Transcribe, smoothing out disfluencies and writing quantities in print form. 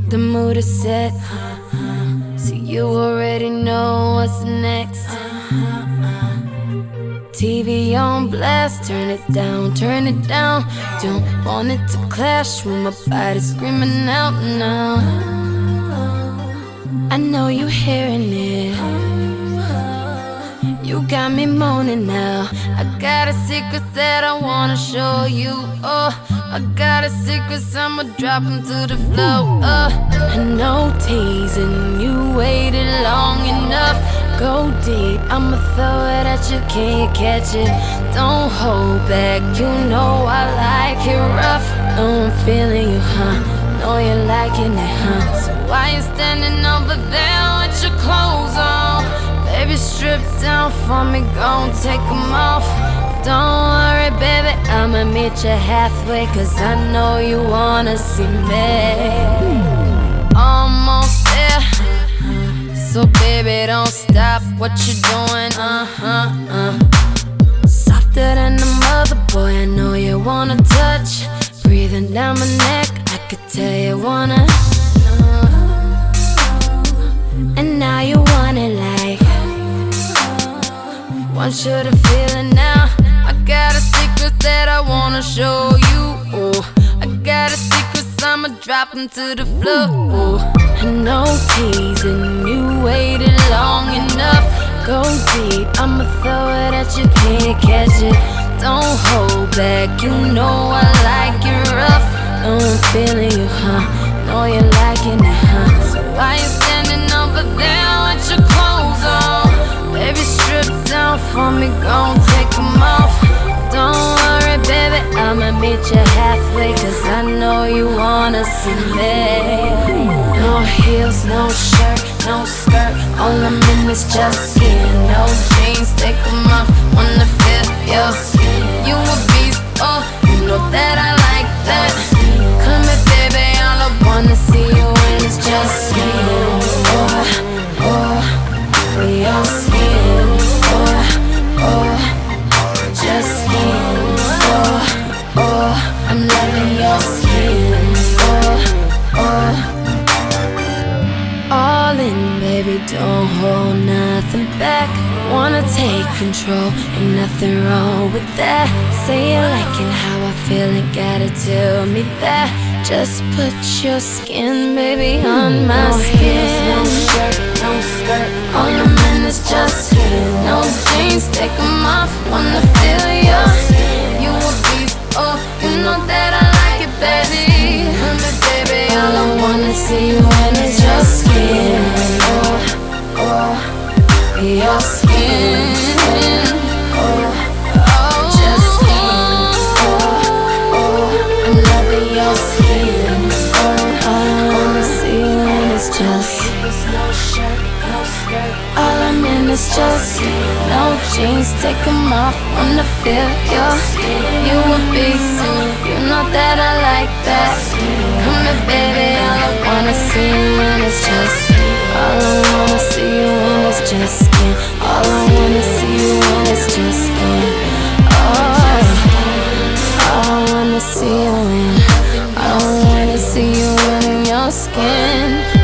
The mood is set, so you already know what's next. TV on blast, turn it down, turn it down. Don't want it to clash with my body screaming out now. I know you hearing it, you got me moaning now. I got a secret that I wanna show you. Oh, I got a secret, so I'ma drop 'em to the floor. I know teasing, you waited long enough. Go deep, I'ma throw it at you, can you catch it? Don't hold back, you know I like it rough. Know I'm feeling you, huh? Know you're liking it, huh? So why you standing over there with your clothes on? Baby, strip down for me, gon' take 'em off. Don't worry, baby, I'ma meet you halfway, 'cause I know you wanna see me. Almost there, so baby, don't stop what you're doing, Softer than a mother, boy, I know you wanna touch. Breathing down my neck, I could tell you wanna. And now you want it like, want you to feel it now. I got a secret that I wanna show you. Oh, I got a secret, so I'ma drop 'em to the floor. Oh, I know teasing, you waited long enough. Go deep, I'ma throw it at you, can't catch it. Don't hold back, you know I like it rough. Know I'm feeling you, huh? Know you're liking it, huh? So why you standing over there with your clothes on? Baby, strip down for me, gon' take 'em off. Don't worry, baby, I'ma meet you halfway, 'cause I know you wanna see me. No heels, no shirt, no skirt, all I'm in is just skin. No jeans, take 'em off, wanna feel your skin. You a beast, oh, you know that I like that. Come here, baby, all I wanna see you in is just skin. Oh, your skin, just skin, I'm loving your skin, all in, baby, don't hold nothing back. Wanna take control, ain't nothing wrong with that. Say you liking how I feel, ain't gotta tell me that. Just put your skin, baby, on my skin. No shirt, no skirt, all I'm in is just skin. No jeans, take 'em off, wanna feel your skin. You a beast, oh, you know that I like it, baby. Honey, baby, all I wanna see you in is your skin. Your skin, just skin, I'm loving your skin. All I wanna see you in is just no shirt, no skirt, all I'm in is just no jeans, take 'em off, wanna feel your skin. You a beast, you know that I like that. Come here, baby, all I wanna see you in is just all I wanna see you in is just skin. All I wanna see you in is just skin. All I wanna see you in, I wanna see you in your skin.